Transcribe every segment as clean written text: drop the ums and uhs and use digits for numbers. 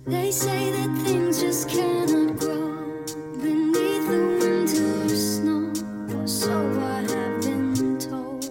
They say that things just cannot grow beneath the winter snow, or so I have been told.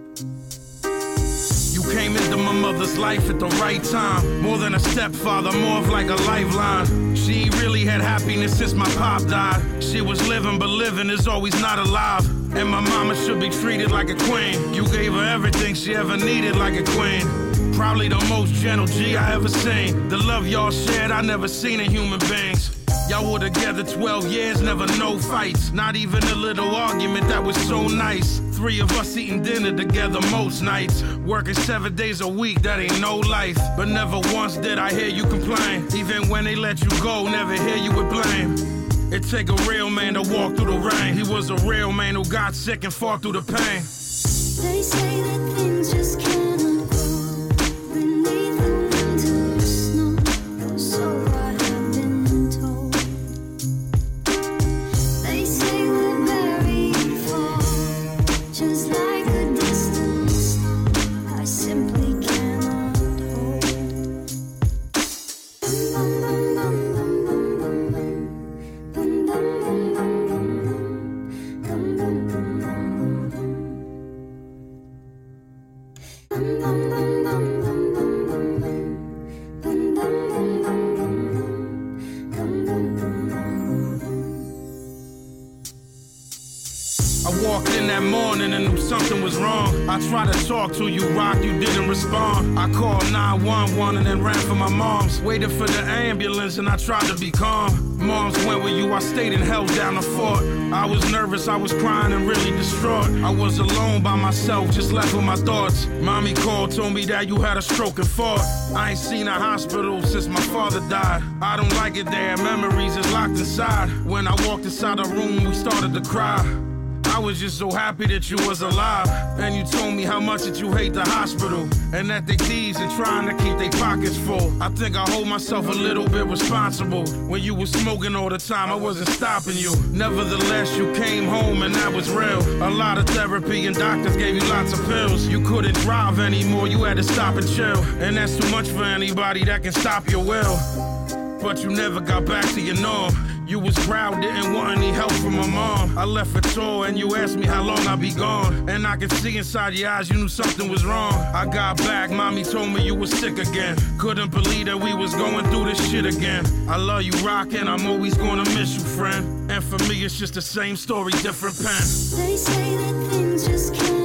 You came into my mother's life at the right time. More than a stepfather, more of like a lifeline. She ain't really had happiness since my pop died. She was living, but living is always not alive. And my mama should be treated like a queen. You gave her everything she ever needed like a queen. Probably the most gentle G I ever seen. The love y'all shared, I never seen in human beings. Y'all were together 12 years, never no fights. Not even a little argument, that was so nice. 3 of us eating dinner together most nights. Working 7 days a week, that ain't no life. But never once did I hear you complain. Even when they let you go, never hear you with blame. It take a real man to walk through the rain. He was a real man who got sick and fought through the pain. They say that things just cannot grow beneath the winter snow, or so I have been told. They say we're very far, just like a distant star I simply cannot hold. I walked in that morning and knew something was wrong. I tried to talk to you, Rock, you didn't respond. I called 911 and then ran for my mom's. Waited for the ambulance and I tried to be calm. Moms went with you, I stayed and held down the fort. I was nervous, I was crying and really distraught. I was alone by myself, just left with my thoughts. Mommy called, told me that you had a stroke and fought. I ain't seen a hospital since my father died. I don't like it there, memories is locked inside. When I walked inside the room, we started to cry. I was just so happy that you was alive. And you told me how much that you hate the hospital, and that they thieves and trying to keep their pockets full. I think I hold myself a little bit responsible. When you was smoking all the time, I wasn't stopping you. Nevertheless, you came home and that was real. A lot of therapy and doctors gave you lots of pills. You couldn't drive anymore, you had to stop and chill. And that's too much for anybody that can stop your will. But you never got back to your norm. You was proud, didn't want any help from my mom. I left for tour and you asked me how long I'd be gone. And I could see inside your eyes you knew something was wrong. I got back, mommy told me you was sick again. Couldn't believe that we was going through this shit again. I love you, Rock, and I'm always gonna miss you, friend. And for me it's just the same story, different pen. They say that things just can't